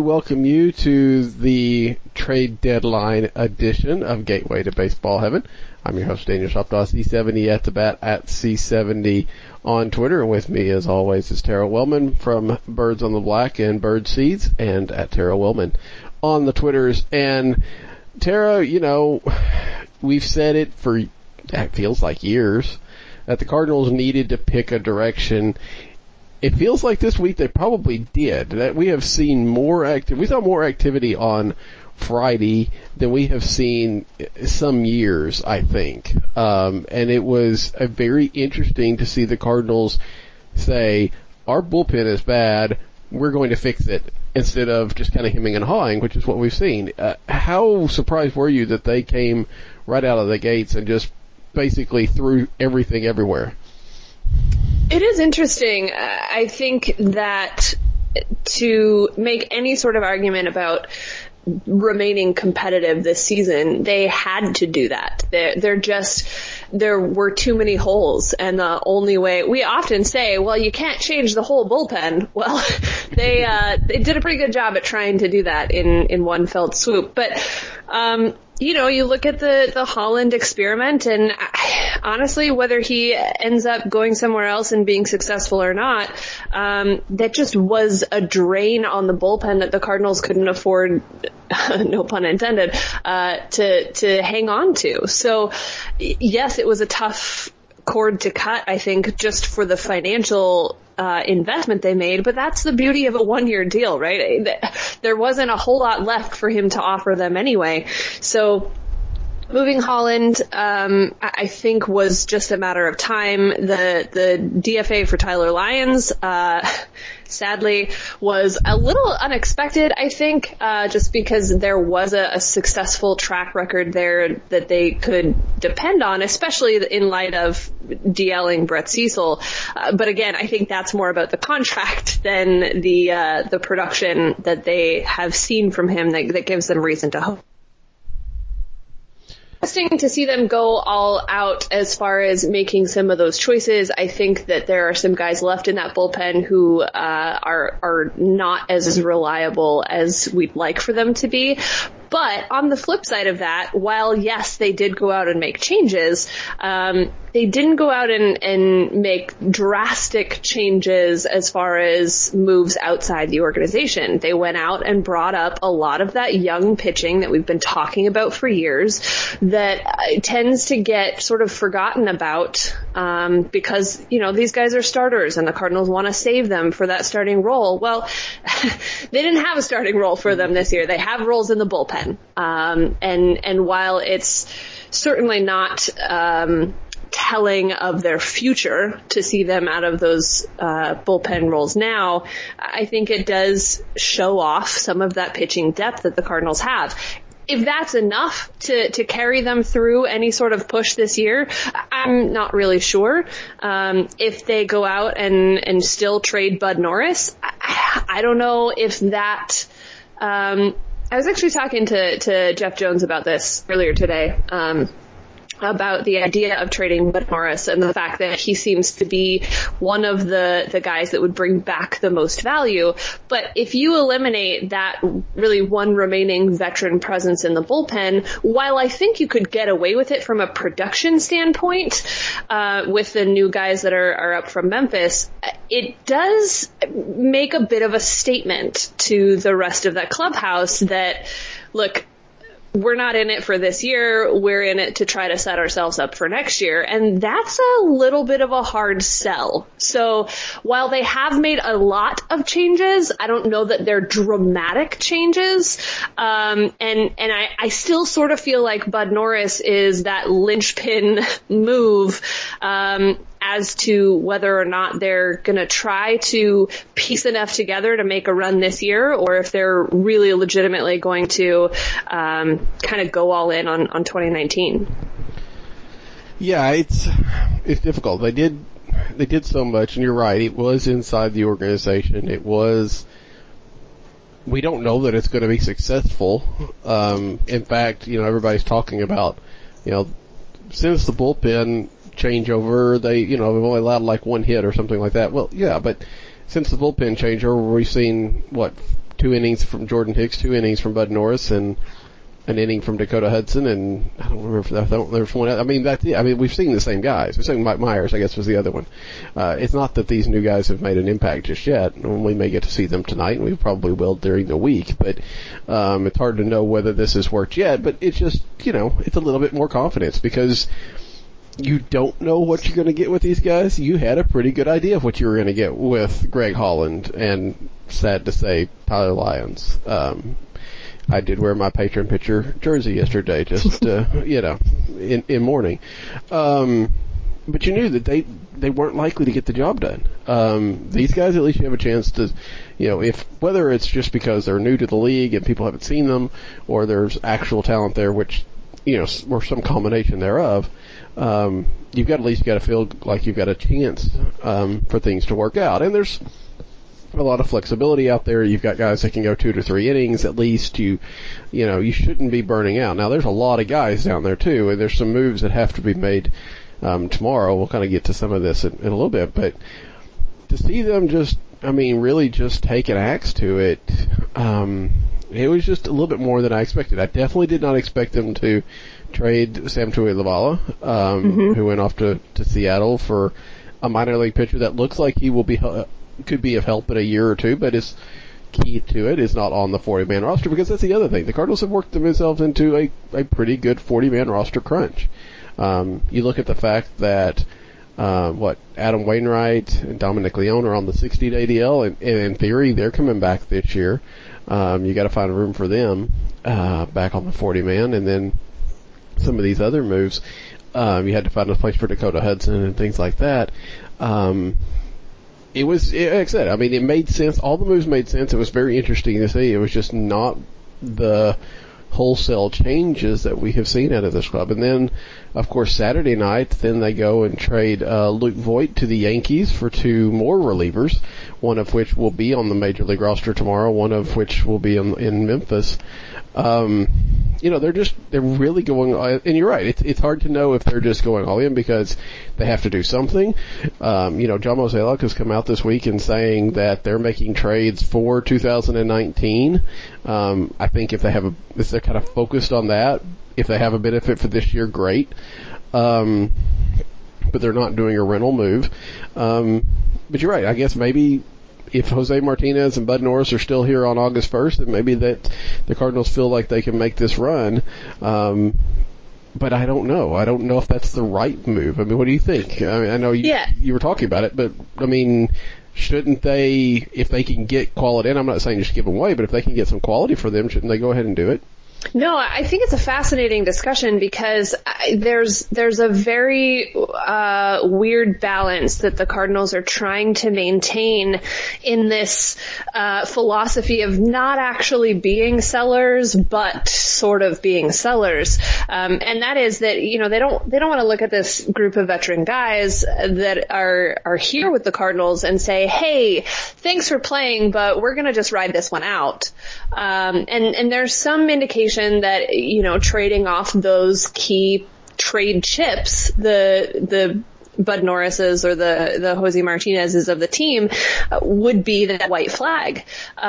welcome you to the trade deadline edition of Gateway to Baseball Heaven. I'm your host, Daniel Shoptaw, C70 at the bat, at C70 on Twitter. And with me, as always, is Tara Wellman from Birds on the Black and Bird Seeds, and at Tara Wellman on the Twitters. And Tara, you know, we've said it for, it feels like years, that the Cardinals needed to pick a direction. It feels like this week they probably did. That we have seen we saw more activity on Friday than we have seen some years, I think. And it was very interesting to see the Cardinals say, our bullpen is bad, we're going to fix it, instead of just kind of hemming and hawing, which is what we've seen. How surprised were you that they came right out of the gates and just basically threw everything everywhere? It is interesting. I think that to make any sort of argument about remaining competitive this season, they had to do that. There were too many holes, and the only way, we often say, well, you can't change the whole bullpen. Well, they did a pretty good job at trying to do that in one fell swoop. But, you know, you look at the Holland experiment, and honestly, whether he ends up going somewhere else and being successful or not, that just was a drain on the bullpen that the Cardinals couldn't afford, no pun intended, to hang on to. So, yes, it was a tough cord to cut, I think, just for the financial investment they made, but that's the beauty of a one-year deal, right? There wasn't a whole lot left for him to offer them anyway. So moving Holland, I think, was just a matter of time. The DFA for Tyler Lyons, sadly, was a little unexpected, I think, just because there was a successful track record there that they could depend on, especially in light of DLing Brett Cecil. But again, I think that's more about the contract than the production that they have seen from him that gives them reason to hope. Interesting to see them go all out as far as making some of those choices. I think that there are some guys left in that bullpen who are not as reliable as we'd like for them to be. But on the flip side of that, while yes, they did go out and make changes, they didn't go out and make drastic changes as far as moves outside the organization. They went out and brought up a lot of that young pitching that we've been talking about for years that tends to get sort of forgotten about because, you know, these guys are starters and the Cardinals want to save them for that starting role. Well, they didn't have a starting role for them this year. They have roles in the bullpen. And while it's certainly not telling of their future to see them out of those bullpen roles now, I think it does show off some of that pitching depth that the Cardinals have. If that's enough to carry them through any sort of push this year, I'm not really sure. If they go out and still trade Bud Norris, I don't know if that. I was actually talking to Jeff Jones about this earlier today, about the idea of trading Bud Norris and the fact that he seems to be one of the guys that would bring back the most value. But if you eliminate that really one remaining veteran presence in the bullpen, while I think you could get away with it from a production standpoint, with the new guys that are up from Memphis, it does make a bit of a statement to the rest of that clubhouse that, look, we're not in it for this year. We're in it to try to set ourselves up for next year. And that's a little bit of a hard sell. So while they have made a lot of changes, I don't know that they're dramatic changes. And I still sort of feel like Bud Norris is that linchpin move, as to whether or not they're going to try to piece enough together to make a run this year, or if they're really legitimately going to kind of go all in on 2019. Yeah, it's difficult. They did so much, and you're right. It was inside the organization. It was. We don't know that it's going to be successful. In fact, you know, everybody's talking about, you know, since the bullpen changeover, they've only allowed like one hit or something like that. Well, yeah, but since the bullpen changeover, we've seen, 2 2 innings from Jordan Hicks, 2 innings from Bud Norris, and an inning from Dakota Hudson, and I don't remember if there's one else. I mean, that's it. I mean, we've seen the same guys. We've seen Mike Myers, I guess, was the other one. It's not that these new guys have made an impact just yet. We may get to see them tonight, and we probably will during the week, but it's hard to know whether this has worked yet, but it's just, it's a little bit more confidence because you don't know what you're going to get with these guys. You had a pretty good idea of what you were going to get with Greg Holland and, sad to say, Tyler Lyons. I did wear my patron pitcher jersey yesterday, just in mourning. But you knew that they weren't likely to get the job done. These guys, at least you have a chance to, if whether it's just because they're new to the league and people haven't seen them, or there's actual talent there, which or some combination thereof. You've got to feel like you've got a chance for things to work out, and there's a lot of flexibility out there. You've got guys that can go 2 to 3 innings at least. You shouldn't be burning out. Now there's a lot of guys down there too, and there's some moves that have to be made tomorrow. We'll kind of get to some of this in a little bit, but to see them really just take an axe to it, it was just a little bit more than I expected. I definitely did not expect them to trade Sam Tuilavala, who went off to Seattle for a minor league pitcher that looks like he will be could be of help in a year or two, but is key to it is not on the 40-man roster, because that's the other thing. The Cardinals have worked themselves into a pretty good 40-man roster crunch. You look at the fact that Adam Wainwright and Dominic Leone are on the 60-day DL, and in theory they're coming back this year. You got to find a room for them back on the 40-man, and then some of these other moves, you had to find a place for Dakota Hudson and things like that. It was, like I said, I mean, it made sense. All the moves made sense. It was very interesting to see. It was just not the wholesale changes that we have seen out of this club. And then, of course, Saturday night, then they go and trade Luke Voit to the Yankees for 2 more relievers, one of which will be on the Major League roster tomorrow, one of which will be in Memphis. They're really going, and you're right, it's hard to know if they're just going all in because they have to do something. John Mozeliak has come out this week and saying that they're making trades for 2019. I think if they're kind of focused on that, if they have a benefit for this year, great. But they're not doing a rental move. But you're right, I guess maybe if Jose Martinez and Bud Norris are still here on August 1st, then maybe that the Cardinals feel like they can make this run. But I don't know. I don't know if that's the right move. I mean, what do you think? I mean, I know you were talking about it, but I mean, shouldn't they, if they can get quality, and I'm not saying just give them away, but if they can get some quality for them, shouldn't they go ahead and do it? No, I think it's a fascinating discussion because there's a very weird balance that the Cardinals are trying to maintain in this philosophy of not actually being sellers, but sort of being sellers. And that is that, they don't want to look at this group of veteran guys that are here with the Cardinals and say, hey, thanks for playing, but we're going to just ride this one out. And there's some indication that, trading off those key trade chips, the Bud Norris's or the Jose Martinez's of the team, would be that white flag.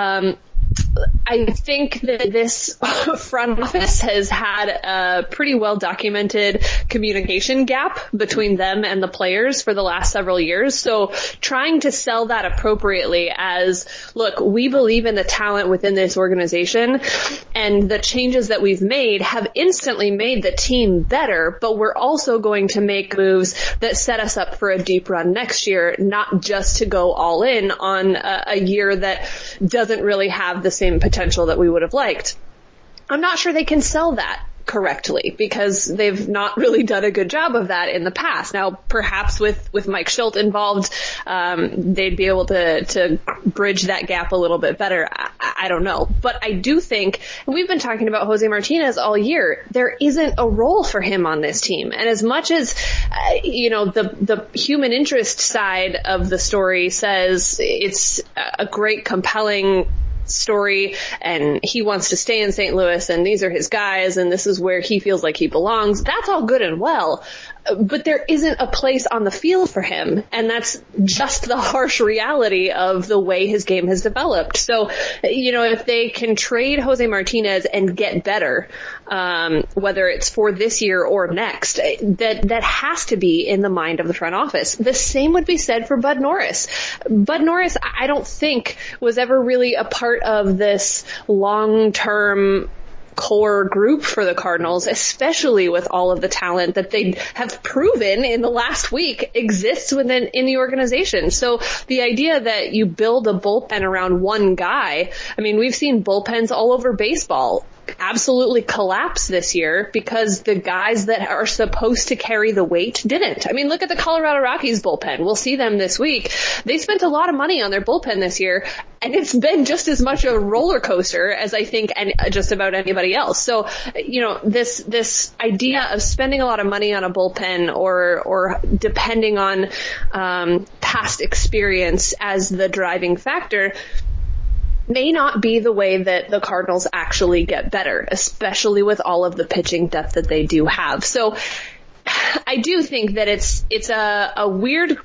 I think that this front office has had a pretty well documented communication gap between them and the players for the last several years. So trying to sell that appropriately as, look, we believe in the talent within this organization, and the changes that we've made have instantly made the team better, but we're also going to make moves that set us up for a deep run next year, not just to go all in on a year that doesn't really have the same potential that we would have liked. I'm not sure they can sell that correctly because they've not really done a good job of that in the past. Now, perhaps with Mike Shildt involved, they'd be able to bridge that gap a little bit better. I don't know. But I do think, and we've been talking about Jose Martinez all year, there isn't a role for him on this team. And as much as, the human interest side of the story says it's a great, compelling story and he wants to stay in St. Louis and these are his guys and this is where he feels like he belongs, that's all good and well. but there isn't a place on the field for him. And that's just the harsh reality of the way his game has developed. So, if they can trade Jose Martinez and get better, whether it's for this year or next, that has to be in the mind of the front office. The same would be said for Bud Norris. Bud Norris, I don't think, was ever really a part of this long-term core group for the Cardinals, especially with all of the talent that they have proven in the last week exists in the organization. So the idea that you build a bullpen around one guy, I mean, we've seen bullpens all over baseball absolutely collapse this year because the guys that are supposed to carry the weight didn't. I mean, look at the Colorado Rockies bullpen. We'll see them this week. They spent a lot of money on their bullpen this year, and it's been just as much a roller coaster as I think and just about anybody else. So, this idea of spending a lot of money on a bullpen or depending on past experience as the driving factor may not be the way that the Cardinals actually get better, especially with all of the pitching depth that they do have. So I do think that it's a weird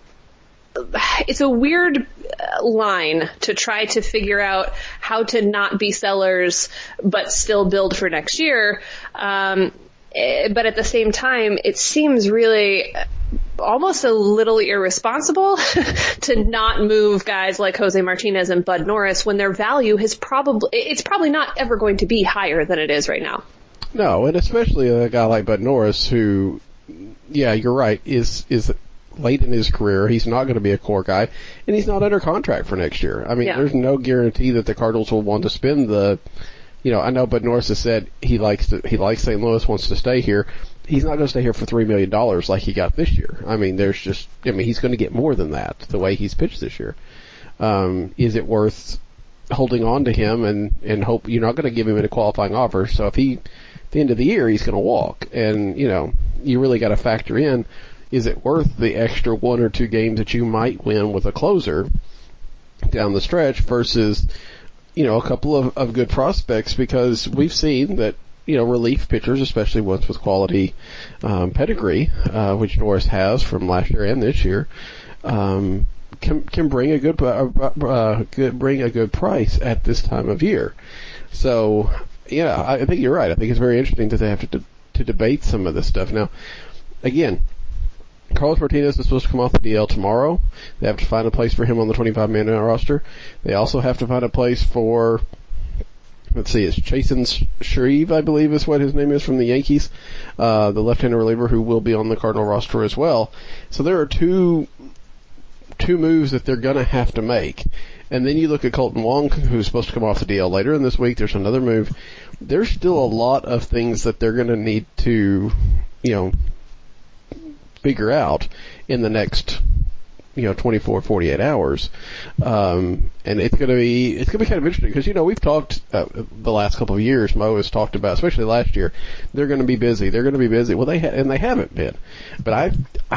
line to try to figure out how to not be sellers but still build for next year. But at the same time, it seems really almost a little irresponsible to not move guys like Jose Martinez and Bud Norris when their value it's probably not ever going to be higher than it is right now. No, and especially a guy like Bud Norris who, yeah, you're right, is late in his career. He's not going to be a core guy, and he's not under contract for next year. I mean, There's no guarantee that the Cardinals will want to spend the, I know Bud Norris has said he likes St. Louis, wants to stay here. He's not going to stay here for $3 million like he got this year. I mean, he's going to get more than that the way he's pitched this year. Is it worth holding on to him and hope you're not going to give him a qualifying offer? So if at the end of the year, he's going to walk, and, you really got to factor in, is it worth the extra one or two games that you might win with a closer down the stretch versus, a couple of good prospects? Because we've seen that, relief pitchers, especially ones with quality pedigree, which Norris has from last year and this year, can bring a good price at this time of year. So, I think you're right. I think it's very interesting that they have to debate some of this stuff. Now, again, Carlos Martinez is supposed to come off the DL tomorrow. They have to find a place for him on the 25-man roster. They also have to find a place for, it's Chasen Shreve, I believe is what his name is, from the Yankees, the left-handed reliever who will be on the Cardinal roster as well. So there are two moves that they're going to have to make. And then you look at Colton Wong, who's supposed to come off the DL later in this week. There's another move. There's still a lot of things that they're going to need to, figure out in the next, 24, 48 hours. And it's going to be kind of interesting because, we've talked, the last couple of years, Mo has talked about, especially last year, they're going to be busy. Well, they haven't been. But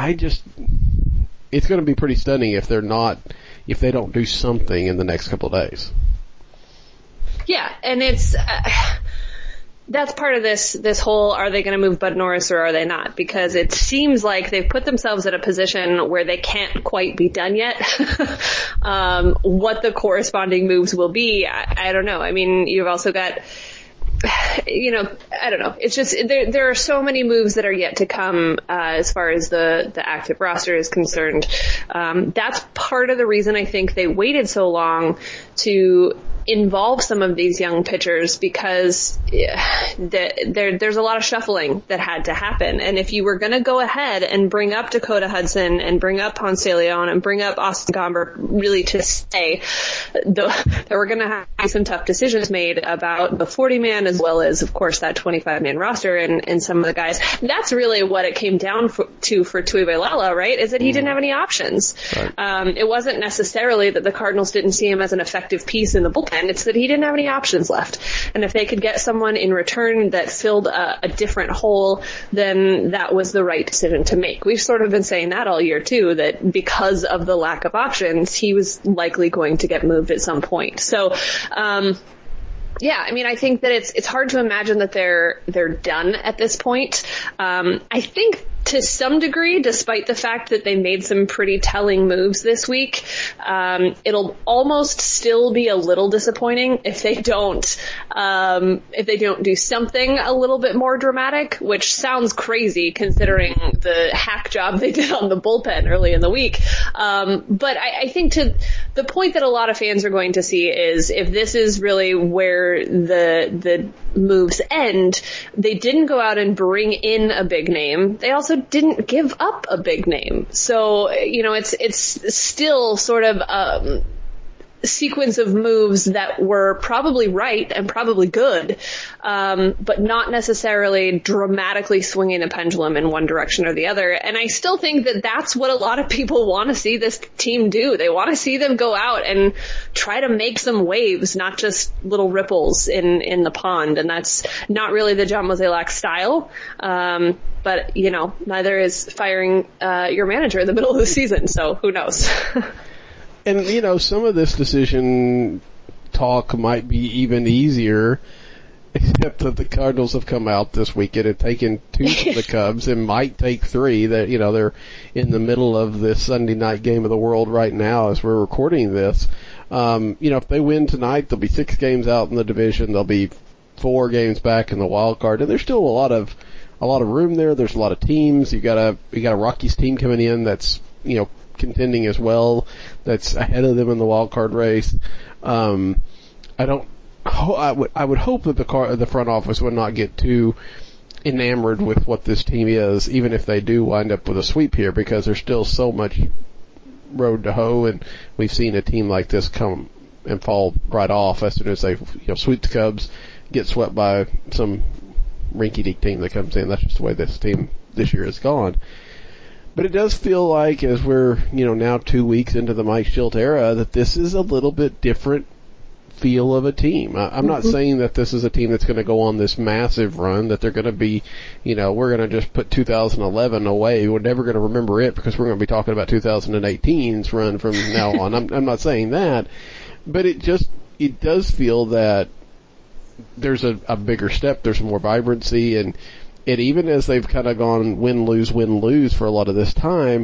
it's going to be pretty stunning if they don't do something in the next couple of days. Yeah. And that's part of this whole, are they going to move Bud Norris or are they not? Because it seems like they've put themselves in a position where they can't quite be done yet. What the corresponding moves will be, I don't know. I mean, you've also got, I don't know. It's just, there are so many moves that are yet to come, as far as the active roster is concerned. That's part of the reason I think they waited so long to involve some of these young pitchers, because there's a lot of shuffling that had to happen. And if you were going to go ahead and bring up Dakota Hudson and bring up Ponce de Leon and bring up Austin Gomber really to stay, there were going to have to be some tough decisions made about the 40-man as well as, of course, that 25-man roster and some of the guys. That's really what it came down to for Tuivailala, right, is that he didn't have any options. Right. It wasn't necessarily that the Cardinals didn't see him as an effective piece in the bullpen. It's that he didn't have any options left. And if they could get someone in return that filled a different hole, then that was the right decision to make. We've sort of been saying that all year, too, that because of the lack of options, he was likely going to get moved at some point. So, yeah, I mean, I think that it's hard to imagine that they're done at this point. I think to some degree, despite the fact that they made some pretty telling moves this week. It'll almost still be a little disappointing if they don't do something a little bit more dramatic, which sounds crazy considering the hack job they did on the bullpen early in the week. But I think to the point that a lot of fans are going to see is if this is really where the moves end, they didn't go out and bring in a big name. They also didn't give up a big name. So, it's still sort of a sequence of moves that were probably right and probably good, but not necessarily dramatically swinging the pendulum in one direction or the other. And I still think that that's what a lot of people want to see this team do. They want to see them go out and try to make some waves, not just little ripples in the pond. And that's not really the John Mozeliak style. But, neither is firing your manager in the middle of the season. So who knows? And, some of this decision talk might be even easier, except that the Cardinals have come out this weekend and taken 2 from the Cubs and might take 3. That they're in the middle of this Sunday night game of the world right now as we're recording this. If they win tonight, there'll be 6 games out in the division. There'll be 4 games back in the wild card, and there's still a lot of room there. There's a lot of teams. You got a Rockies team coming in that's contending as well, that's ahead of them in the wild card race. I would hope that the front office would not get too enamored with what this team is, even if they do wind up with a sweep here, because there's still so much road to hoe, and we've seen a team like this come and fall right off as soon as they sweep the Cubs, get swept by some rinky-dink team that comes in. That's just the way this team this year has gone. But it does feel like, as we're, now 2 weeks into the Mike Shildt era, that this is a little bit different feel of a team. I'm not saying that this is a team that's going to go on this massive run, that they're going to be, we're going to just put 2011 away. We're never going to remember it because we're going to be talking about 2018's run from now on. I'm not saying that. But it does feel that there's a bigger step, there's more vibrancy, and even as they've kind of gone win-lose for a lot of this time,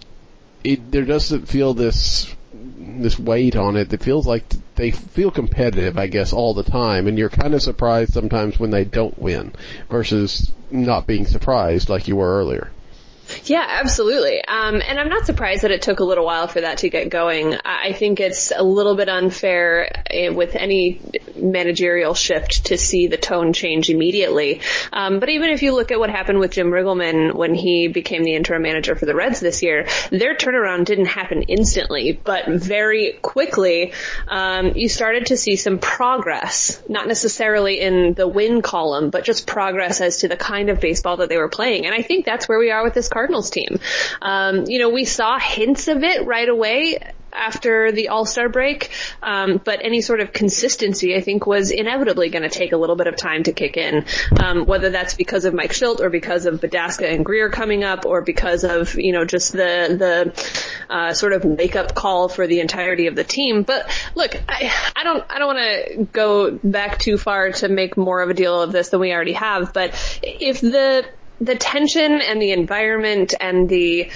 there doesn't feel this weight on it. It feels like they feel competitive, I guess, all the time, and you're kind of surprised sometimes when they don't win versus not being surprised like you were earlier. Yeah, absolutely. And I'm not surprised that it took a little while for that to get going. I think it's a little bit unfair with any managerial shift to see the tone change immediately. But even if you look at what happened with Jim Riggleman when he became the interim manager for the Reds this year, their turnaround didn't happen instantly, but very quickly, you started to see some progress, not necessarily in the win column, but just progress as to the kind of baseball that they were playing. And I think that's where we are with this Cardinals team. We saw hints of it right away after the All-Star break, but any sort of consistency, I think, was inevitably going to take a little bit of time to kick in, whether that's because of Mike Shildt or because of Badasca and Greer coming up, or because of, just the sort of wake-up call for the entirety of the team. But look, I don't want to go back too far to make more of a deal of this than we already have, but if the tension and the environment and the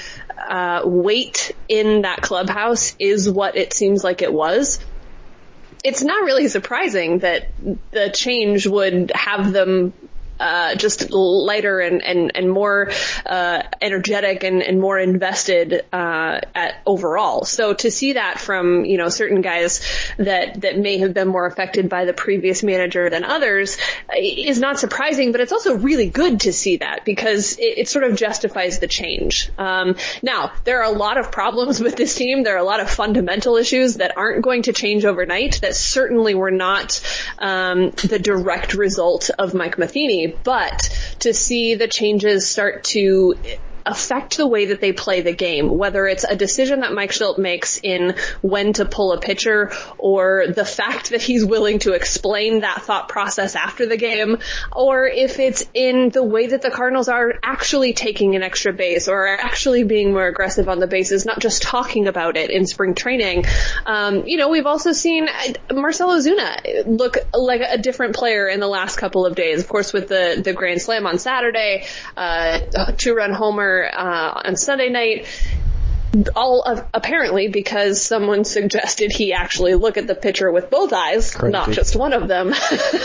weight in that clubhouse is what it seems like it was, it's not really surprising that the change would have them just lighter and more energetic and more invested at overall. So to see that from certain guys that may have been more affected by the previous manager than others is not surprising, but it's also really good to see that because it sort of justifies the change. Now there are a lot of problems with this team. There are a lot of fundamental issues that aren't going to change overnight, that certainly were not the direct result of Mike Matheny. But to see the changes start to affect the way that they play the game, whether it's a decision that Mike Shildt makes in when to pull a pitcher, or the fact that he's willing to explain that thought process after the game, or if it's in the way that the Cardinals are actually taking an extra base or are actually being more aggressive on the bases, not just talking about it in spring training. We've also seen Marcell Ozuna look like a different player in the last couple of days, of course, with the grand slam on Saturday, 2-run homer more on Sunday night. Apparently because someone suggested he actually look at the pitcher with both eyes, Crazy. Not just one of them.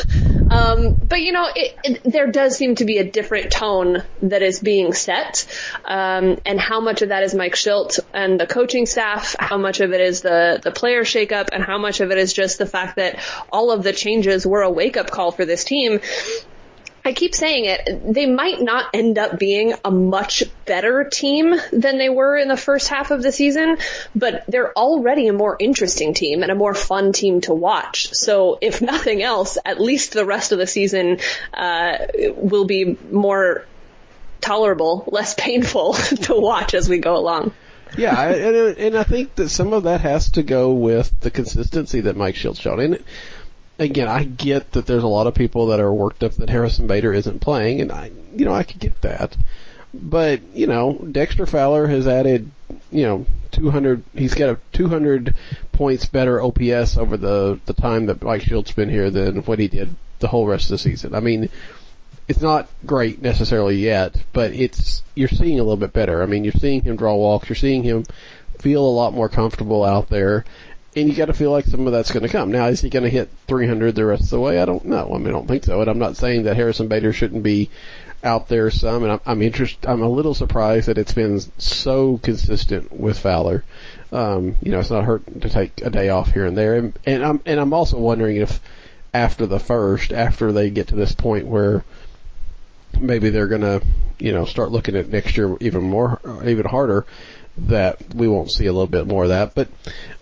But there does seem to be a different tone that is being set, and how much of that is Mike Shildt and the coaching staff, how much of it is the player shakeup, and how much of it is just the fact that all of the changes were a wake-up call for this team. I keep saying it, they might not end up being a much better team than they were in the first half of the season, but they're already a more interesting team and a more fun team to watch. So if nothing else, at least the rest of the season will be more tolerable, less painful to watch as we go along. Yeah, and I think that some of that has to go with the consistency that Mike Shildt showed. And again, I get that there's a lot of people that are worked up that Harrison Bader isn't playing, and I could get that. But, Dexter Fowler has added, 200, he's got a 200 points better OPS over the time that Mike Shildt's been here than what he did the whole rest of the season. I mean, it's not great necessarily yet, but you're seeing a little bit better. I mean, you're seeing him draw walks, you're seeing him feel a lot more comfortable out there. And you got to feel like some of that's going to come. Now, is he going to hit 300 the rest of the way? I don't know. I mean, I don't think so. And I'm not saying that Harrison Bader shouldn't be out there some. And I'm a little surprised that it's been so consistent with Fowler. It's not hurting to take a day off here and there. And I'm also wondering if after they get to this point where maybe they're going to, start looking at next year even harder, that we won't see a little bit more of that. But,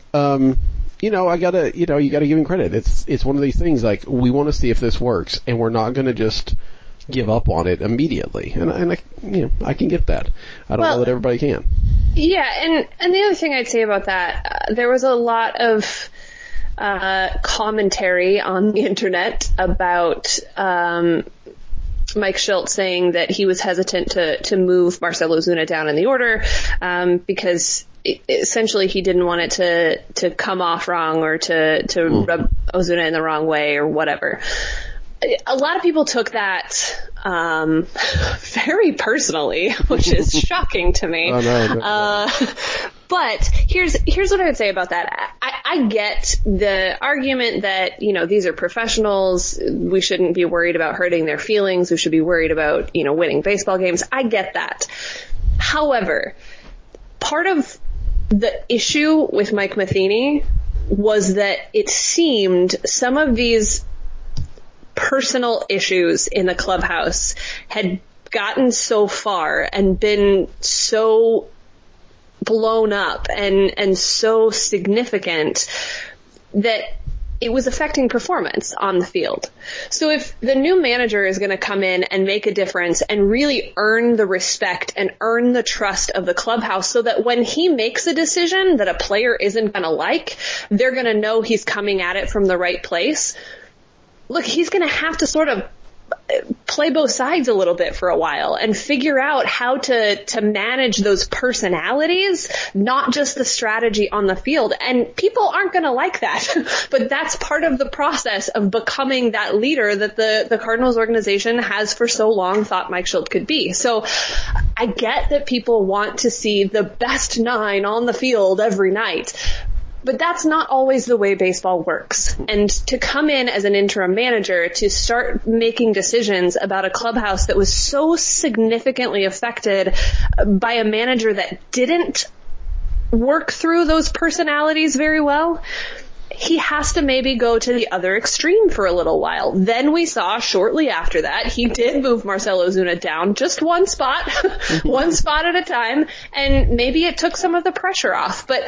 you gotta give him credit. It's one of these things, like, we want to see if this works, and we're not gonna just give up on it immediately. And I can get that. I don't know that everybody can. Yeah, and the other thing I'd say about that, there was a lot of, commentary on the internet about, Mike Shildt saying that he was hesitant to move Marcell Ozuna down in the order, because essentially he didn't want it to come off wrong or to rub Ozuna in the wrong way or whatever. A lot of people took that very personally, which is shocking to me. Oh, no. But here's what I would say about that. I get the argument that, these are professionals. We shouldn't be worried about hurting their feelings. We should be worried about, winning baseball games. I get that. However, part of the issue with Mike Matheny was that it seemed some of these personal issues in the clubhouse had gotten so far and been so blown up and so significant that it was affecting performance on the field. So if the new manager is going to come in and make a difference and really earn the respect and earn the trust of the clubhouse so that when he makes a decision that a player isn't going to like, they're going to know he's coming at it from the right place. Look, he's going to have to sort of play both sides a little bit for a while and figure out how to manage those personalities, not just the strategy on the field. And people aren't going to like that, but that's part of the process of becoming that leader that the Cardinals organization has for so long thought Mike Shildt could be. So I get that people want to see the best 9 on the field every night, but that's not always the way baseball works. And to come in as an interim manager to start making decisions about a clubhouse that was so significantly affected by a manager that didn't work through those personalities very well, he has to maybe go to the other extreme for a little while. Then we saw shortly after that, he did move Marcell Ozuna down just one spot, one spot at a time, and maybe it took some of the pressure off. But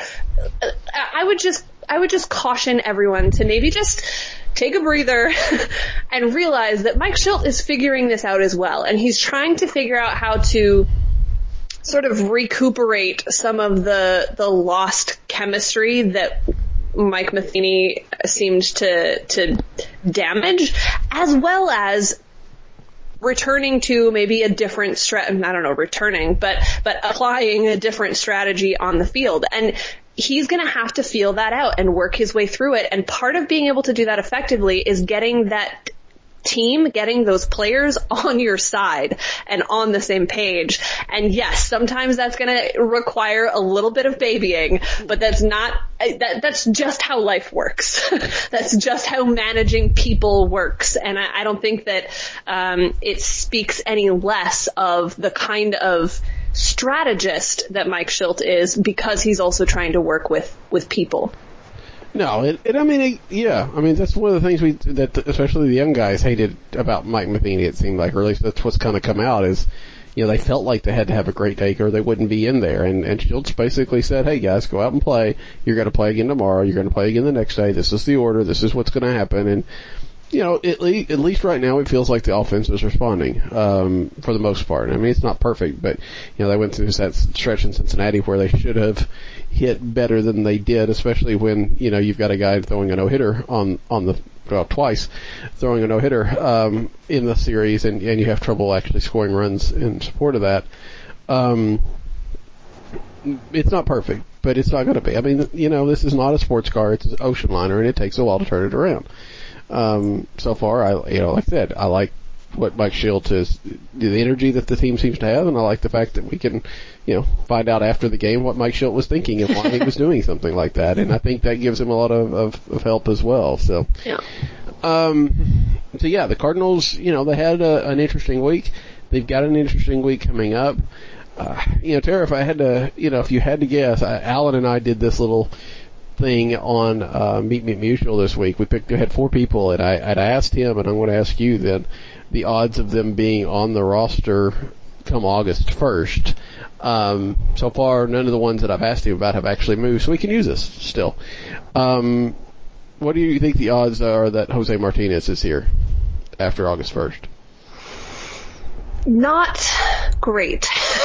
I would just caution everyone to maybe just take a breather and realize that Mike Shildt is figuring this out as well. And he's trying to figure out how to sort of recuperate some of the lost chemistry that Mike Matheny seemed to damage, as well as returning to maybe a different but applying a different strategy on the field. And he's going to have to feel that out and work his way through it. And part of being able to do that effectively is getting that team, getting those players on your side and on the same page. And yes, sometimes that's going to require a little bit of babying, but that's just how life works. That's just how managing people works. And I don't think that it speaks any less of the kind of strategist that Mike Shildt is, because he's also trying to work with people. No, I mean, that's one of the things that especially the young guys hated about Mike Matheny, it seemed like, or at least that's what's kind of come out, is, they felt like they had to have a great day or they wouldn't be in there. And Shildt basically said, hey guys, go out and play. You're going to play again tomorrow. You're going to play again the next day. This is the order. This is what's going to happen. And, at least right now it feels like the offense is responding, for the most part. I mean, it's not perfect, but, they went through that stretch in Cincinnati where they should have hit better than they did, especially when, you've got a guy throwing a no-hitter twice throwing a no-hitter, in the series, and you have trouble actually scoring runs in support of that. It's not perfect, but it's not going to be. I mean, this is not a sports car, it's an ocean liner, and it takes a while to turn it around. So far, like I said, I like what Mike Shildt is, the energy that the team seems to have, and I like the fact that we can, find out after the game what Mike Shildt was thinking and why he was doing something like that. And I think that gives him a lot of help as well. So, the Cardinals, they had an interesting week. They've got an interesting week coming up. Tara, if I had to, if you had to guess, Alan and I did this little thing on Meet Me Mutual this week. We had 4 people, and I'd asked him, and I'm going to ask you then, the odds of them being on the roster come August 1st. So far, none of the ones that I've asked him about have actually moved, so we can use this still. What do you think the odds are that Jose Martinez is here after August 1st? Not great.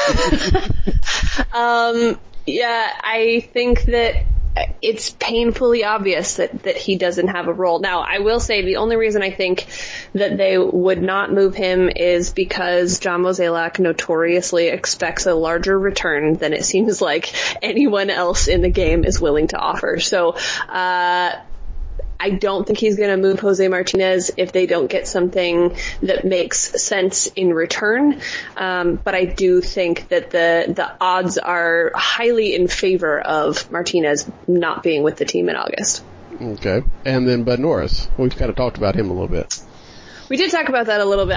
I think that it's painfully obvious that he doesn't have a role. Now, I will say the only reason I think that they would not move him is because John Mozeliak notoriously expects a larger return than it seems like anyone else in the game is willing to offer. So, I don't think he's going to move Jose Martinez if they don't get something that makes sense in return. But I do think that the odds are highly in favor of Martinez not being with the team in August. Okay. And then Bud Norris. We've kind of talked about him a little bit. We did talk about that a little bit.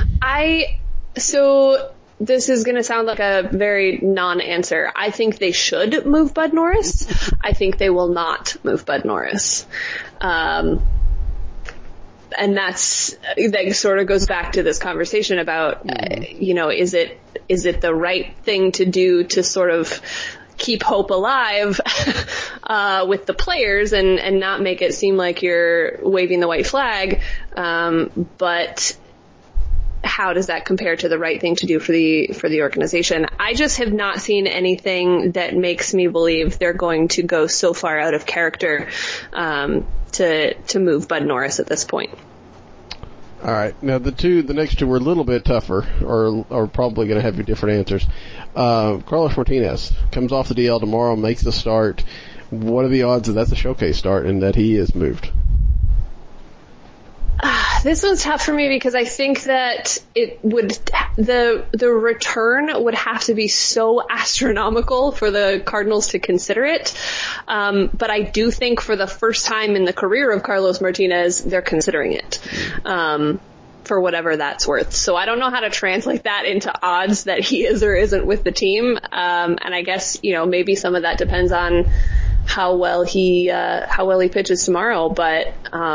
So this is going to sound like a very non-answer. I think they should move Bud Norris. I think they will not move Bud Norris. And that sort of goes back to this conversation about, is it the right thing to do to sort of keep hope alive, with the players and not make it seem like you're waving the white flag. But how does that compare to the right thing to do for the organization? I just have not seen anything that makes me believe they're going to go so far out of character to move Bud Norris at this point. All right. Now the next two were a little bit tougher, or are probably going to have your different answers. Carlos Martinez comes off the DL tomorrow, makes the start. What are the odds that that's a showcase start and that he is moved? This one's tough for me because I think that the return would have to be so astronomical for the Cardinals to consider it. But I do think for the first time in the career of Carlos Martinez, they're considering it. For whatever that's worth. So I don't know how to translate that into odds that he is or isn't with the team. And I guess, maybe some of that depends on how well he pitches tomorrow. But,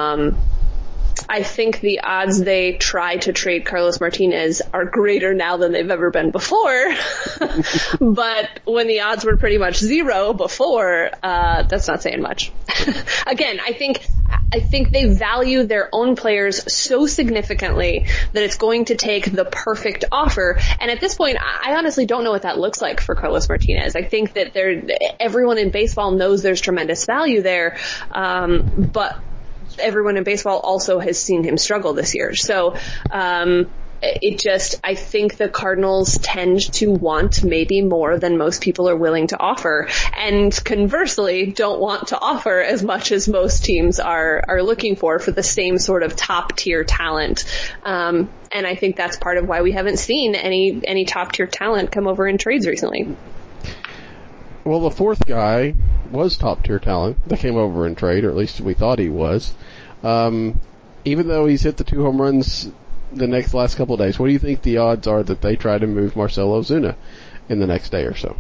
I think the odds they try to trade Carlos Martinez are greater now than they've ever been before. But when the odds were pretty much zero before, that's not saying much. Again, I think they value their own players so significantly that it's going to take the perfect offer. And at this point, I honestly don't know what that looks like for Carlos Martinez. I think that everyone in baseball knows there's tremendous value there. But everyone in baseball also has seen him struggle this year. So, I think the Cardinals tend to want maybe more than most people are willing to offer, and conversely don't want to offer as much as most teams are looking for the same sort of top tier talent. And I think that's part of why we haven't seen any top tier talent come over in trades recently. Well, the fourth guy was top tier talent that came over in trade, or at least we thought he was. Even though he's hit the 2 home runs the last couple of days, what do you think the odds are that they try to move Marcell Ozuna in the next day or so?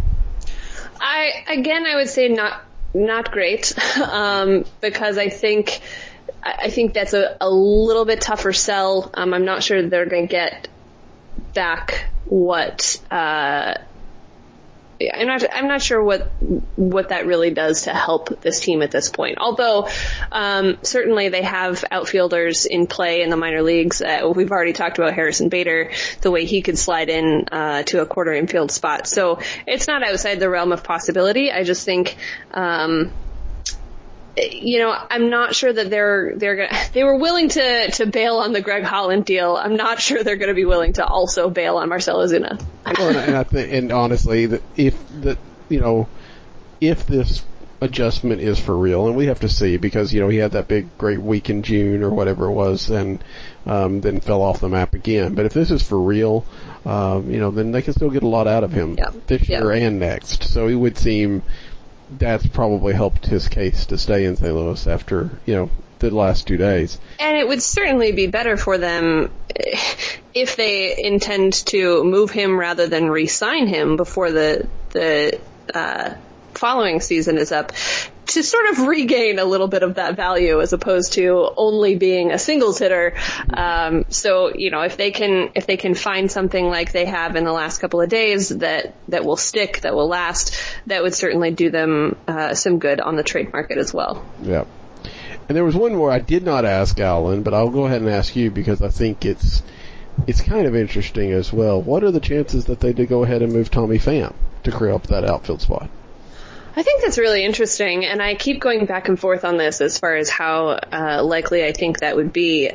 I would say not great, because I think that's a little bit tougher sell. I'm not sure they're going to get back what. I'm not sure what that really does to help this team at this point. Although, certainly they have outfielders in play in the minor leagues. We've already talked about Harrison Bader, the way he could slide in to a quarter infield spot. So it's not outside the realm of possibility. I just think, I'm not sure that they were willing to bail on the Greg Holland deal. I'm not sure they're going to be willing to also bail on Marcell Ozuna. And honestly, if this adjustment is for real, and we have to see, because, he had that great week in June or whatever it was, and then fell off the map again. But if this is for real, then they can still get a lot out of him this year and next. So it would seem that's probably helped his case to stay in St. Louis after, the last 2 days. And it would certainly be better for them if they intend to move him rather than re-sign him before the following season is up, to sort of regain a little bit of that value as opposed to only being a singles hitter. So, if they can find something like they have in the last couple of days that will stick, that will last, that would certainly do them some good on the trade market as well. Yeah. And there was one more I did not ask Alan, but I'll go ahead and ask you because I think it's kind of interesting as well. What are the chances that they did go ahead and move Tommy Pham to create up that outfield spot? I think that's really interesting, and I keep going back and forth on this as far as how likely I think that would be.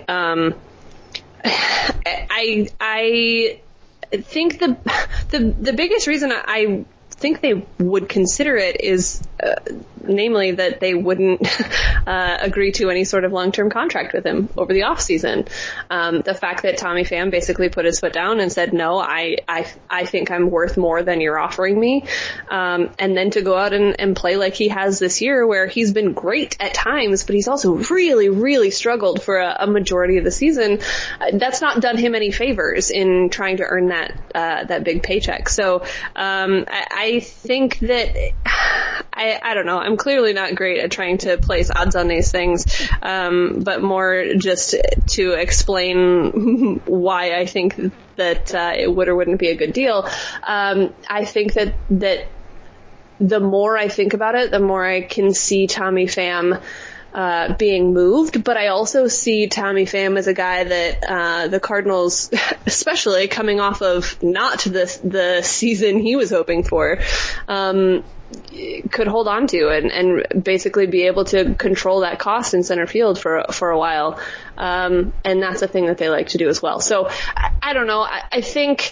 I think the biggest reason I think they would consider it is namely that they wouldn't agree to any sort of long-term contract with him over the off season. The fact that Tommy Pham basically put his foot down and said, no, I think I'm worth more than you're offering me. And then to go out and play like he has this year, where he's been great at times, but he's also really, really struggled for a majority of the season. That's not done him any favors in trying to earn that big paycheck. So, I think that I don't know. I'm clearly not great at trying to place odds on these things, but more just to explain why I think that it would or wouldn't be a good deal. I think that the more I think about it, the more I can see Tommy Pham being moved, but I also see Tommy Pham as a guy that the Cardinals, especially coming off of not the season he was hoping for, could hold on to and basically be able to control that cost in center field for a while. And that's a thing that they like to do as well. So I don't know. I think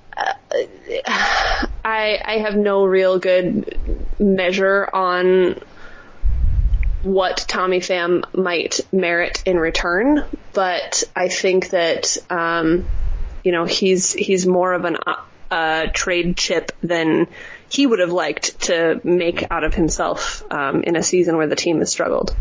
I have no real good measure on what Tommy Pham might merit in return, but I think that he's more of a trade chip than he would have liked to make out of himself in a season where the team has struggled.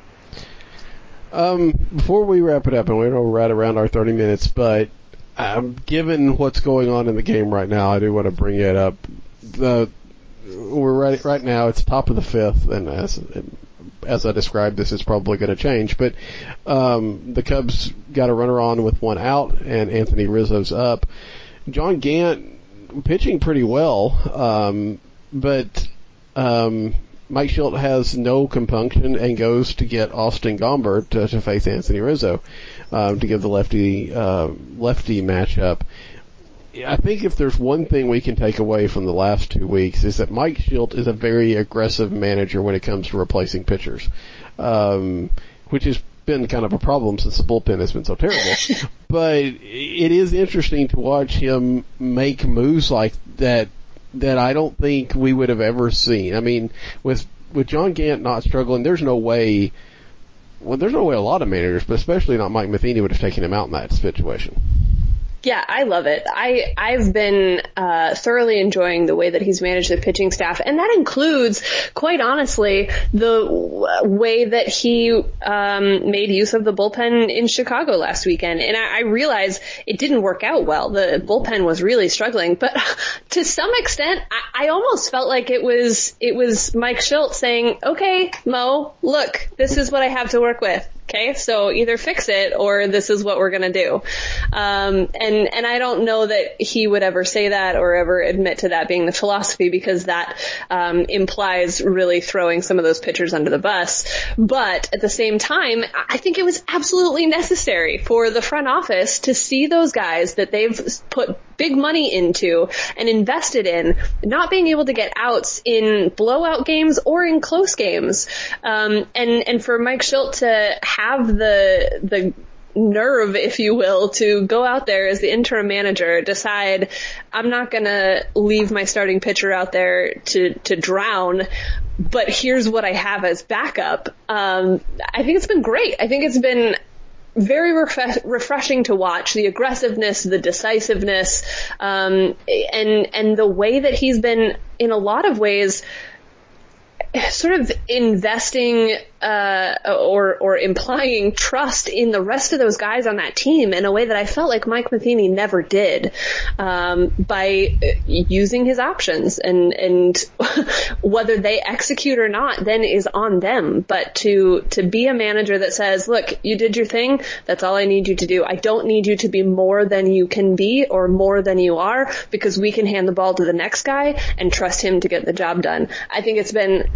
Before we wrap it up, and we're right around our 30 minutes, but given what's going on in the game right now, I do want to bring it up. We're right now, it's top of the fifth, and as I described, this is probably going to change, but the Cubs got a runner on with one out, and Anthony Rizzo's up. John Gant pitching pretty well, but Mike Shildt has no compunction and goes to get Austin Gomber to face Anthony Rizzo to give the lefty matchup. I think if there's one thing we can take away from the last 2 weeks is that Mike Shildt is a very aggressive manager when it comes to replacing pitchers, which is been kind of a problem since the bullpen has been so terrible. But it is interesting to watch him make moves like that I don't think we would have ever seen. I mean, with John Gant not struggling, there's no way a lot of managers, but especially not Mike Matheny, would have taken him out in that situation. Yeah, I love it. I've been thoroughly enjoying the way that he's managed the pitching staff, and that includes, quite honestly, the way that he made use of the bullpen in Chicago last weekend. And I realize it didn't work out well. The bullpen was really struggling, but to some extent, I almost felt like it was Mike Shildt saying, "Okay, Mo, look, this is what I have to work with. Okay, so either fix it or this is what we're going to do." And I don't know that he would ever say that or ever admit to that being the philosophy, because that implies really throwing some of those pitchers under the bus. But at the same time, I think it was absolutely necessary for the front office to see those guys that they've put big money into and invested in not being able to get outs in blowout games or in close games. And for Mike Shildt to have the nerve, if you will, to go out there as the interim manager, decide I'm not going to leave my starting pitcher out there to drown, but here's what I have as backup. I think it's been great. I think it's been very refreshing to watch the aggressiveness, the decisiveness, and the way that he's been, in a lot of ways, sort of investing or implying trust in the rest of those guys on that team in a way that I felt like Mike Matheny never did, by using his options, and whether they execute or not then is on them. But to be a manager that says, look, you did your thing, that's all I need you to do. I don't need you to be more than you can be or more than you are, because we can hand the ball to the next guy and trust him to get the job done. I think it's been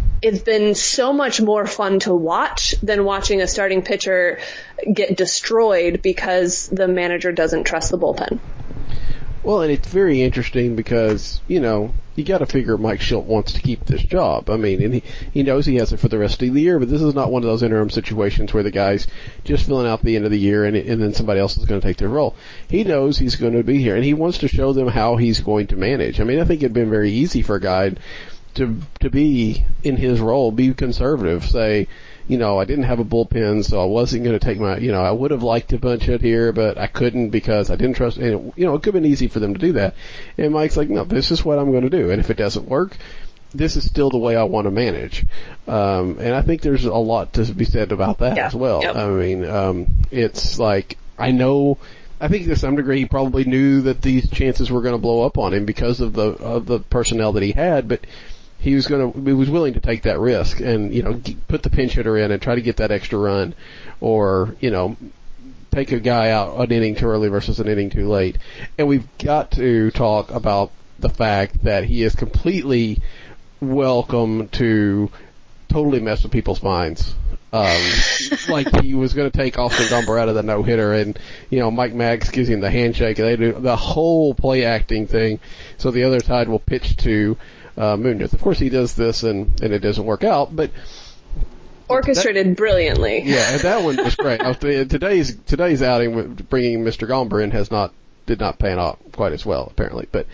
so much more fun to watch than watching a starting pitcher get destroyed because the manager doesn't trust the bullpen. Well, and it's very interesting because, you got to figure Mike Shildt wants to keep this job. I mean, and he knows he has it for the rest of the year, but this is not one of those interim situations where the guy's just filling out the end of the year and then somebody else is going to take their role. He knows he's going to be here, and he wants to show them how he's going to manage. I mean, I think it'd been very easy for a guy to be in his role, be conservative, say, I didn't have a bullpen, so I wasn't going to take I would have liked to bunch it here, but I couldn't because I didn't trust, and it could have been easy for them to do that. And Mike's like, no, this is what I'm going to do. And if it doesn't work, this is still the way I want to manage. And I think there's a lot to be said about that as well. Yep. I mean, it's like, I think to some degree he probably knew that these chances were going to blow up on him because of the personnel that he had, but he was willing to take that risk and, put the pinch hitter in and try to get that extra run, or, take a guy out an inning too early versus an inning too late. And we've got to talk about the fact that he is completely welcome to totally mess with people's minds. Like he was going to take Austin Gomber out of the no-hitter, and, Mike Maggs gives him the handshake, and they do the whole play acting thing, so the other side will pitch to Munoz. Of course, he does this, and it doesn't work out, but orchestrated brilliantly. Yeah, and that one was great. Today's outing with bringing Mr. Gomber in did not pan out quite as well, apparently. But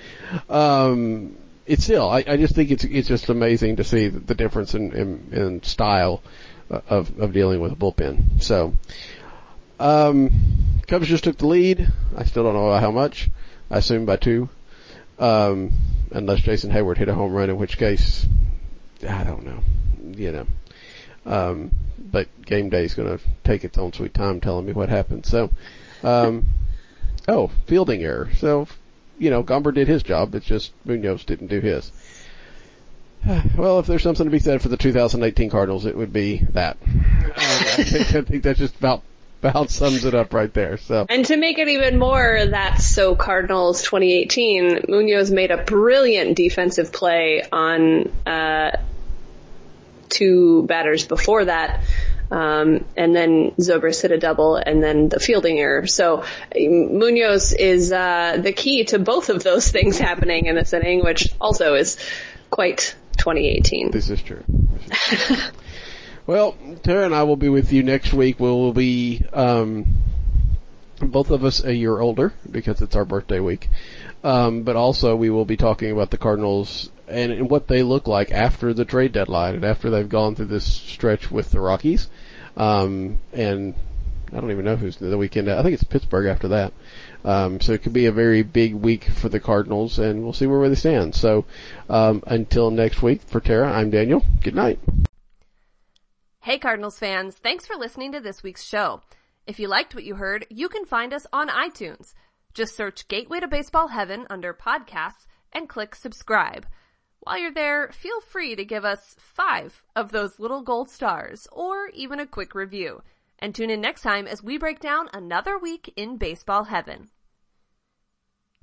it's still, I just think it's just amazing to see the difference in style of dealing with a bullpen. So, Cubs just took the lead. I still don't know how much. I assume by 2. Unless Jason Hayward hit a home run, in which case, I don't know, but game day is going to take its own sweet time telling me what happened. So, fielding error. So, Gomber did his job. It's just Munoz didn't do his. Well, if there's something to be said for the 2018 Cardinals, it would be that. I think that just about sums it up right there. So, and to make it even more, that's so Cardinals 2018, Munoz made a brilliant defensive play on 2 batters before that, and then Zobrist hit a double, and then the fielding error. So Munoz is the key to both of those things happening in this inning, which also is quite 2018. This is true. Well, Tara and I will be with you next week. We'll be, both of us a year older because it's our birthday week. But also we will be talking about the Cardinals and what they look like after the trade deadline and after they've gone through this stretch with the Rockies. And I don't even know who's the weekend. I think it's Pittsburgh after that. So it could be a very big week for the Cardinals, and we'll see where they stand. So until next week, for Tara, I'm Daniel. Good night. Hey Cardinals fans, thanks for listening to this week's show. If you liked what you heard, you can find us on iTunes. Just search Gateway to Baseball Heaven under podcasts and click subscribe. While you're there, feel free to give us 5 of those little gold stars or even a quick review. And tune in next time as we break down another week in baseball heaven.